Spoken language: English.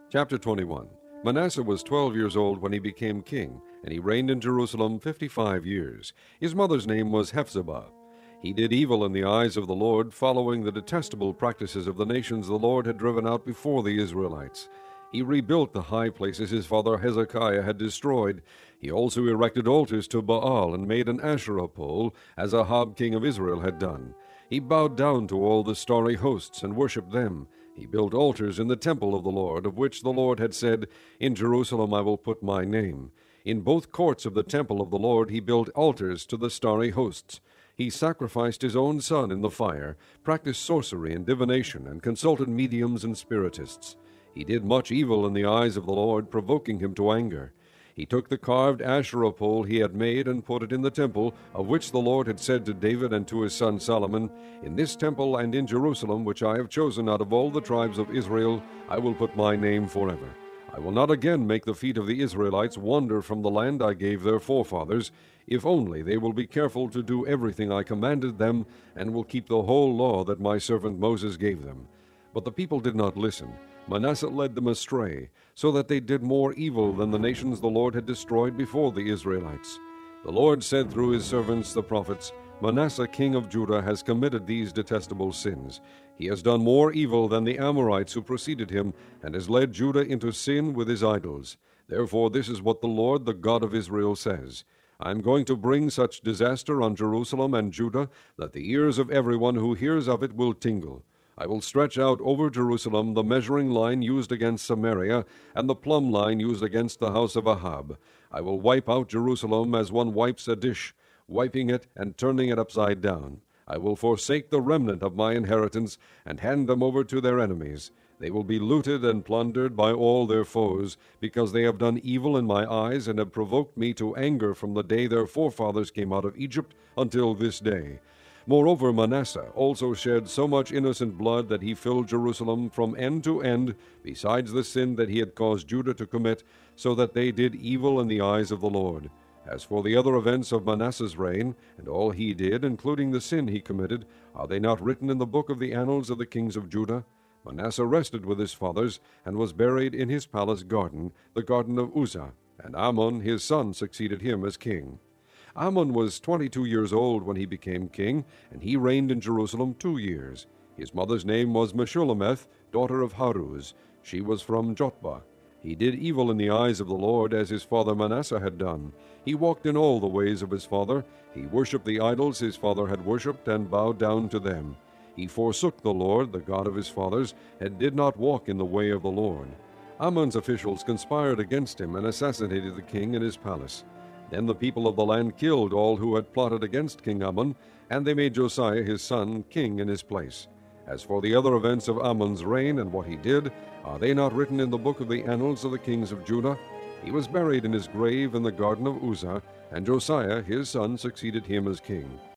Chapter 21. Manasseh was 12 years old when he became king, and he reigned in Jerusalem 55 years. His mother's name was Hephzibah. He did evil in the eyes of the Lord, following the detestable practices of the nations the Lord had driven out before the Israelites. He rebuilt the high places his father Hezekiah had destroyed. He also erected altars to Baal and made an Asherah pole, as Ahab king of Israel had done. He bowed down to all the starry hosts and worshipped them. He built altars in the temple of the Lord, of which the Lord had said, "In Jerusalem I will put my name." In both courts of the temple of the Lord he built altars to the starry hosts. He sacrificed his own son in the fire, practiced sorcery and divination, and consulted mediums and spiritists. He did much evil in the eyes of the Lord, provoking him to anger. He took the carved Asherah pole he had made and put it in the temple, of which the Lord had said to David and to his son Solomon, "In this temple and in Jerusalem, which I have chosen out of all the tribes of Israel, I will put my name forever. I will not again make the feet of the Israelites wander from the land I gave their forefathers, if only they will be careful to do everything I commanded them, and will keep the whole law that my servant Moses gave them." But the people did not listen. Manasseh led them astray, so that they did more evil than the nations the Lord had destroyed before the Israelites. The Lord said through his servants the prophets, "Manasseh king of Judah has committed these detestable sins. He has done more evil than the Amorites who preceded him, and has led Judah into sin with his idols. Therefore this is what the Lord, the God of Israel, says. I am going to bring such disaster on Jerusalem and Judah that the ears of everyone who hears of it will tingle. I will stretch out over Jerusalem the measuring line used against Samaria, and the plumb line used against the house of Ahab. I will wipe out Jerusalem as one wipes a dish, wiping it and turning it upside down. I will forsake the remnant of my inheritance, and hand them over to their enemies. They will be looted and plundered by all their foes, because they have done evil in my eyes, and have provoked me to anger from the day their forefathers came out of Egypt until this day. Moreover, Manasseh also shed so much innocent blood that he filled Jerusalem from end to end, besides the sin that he had caused Judah to commit, so that they did evil in the eyes of the Lord. As for the other events of Manasseh's reign, and all he did, including the sin he committed, are they not written in the book of the annals of the kings of Judah? Manasseh rested with his fathers, and was buried in his palace garden, the garden of Uzzah, and Amon his son succeeded him as king. Amon was 22 years old when he became king, and he reigned in Jerusalem 2 years. His mother's name was Meshullemeth, daughter of Haruz. She was from Jotbah. He did evil in the eyes of the Lord, as his father Manasseh had done. He walked in all the ways of his father. He worshipped the idols his father had worshipped, and bowed down to them. He forsook the Lord, the God of his fathers, and did not walk in the way of the Lord. Amon's officials conspired against him and assassinated the king in his palace. Then the people of the land killed all who had plotted against King Amon, and they made Josiah his son king in his place. As for the other events of Amon's reign and what he did, are they not written in the book of the annals of the kings of Judah? He was buried in his grave in the garden of Uzzah, and Josiah his son succeeded him as king.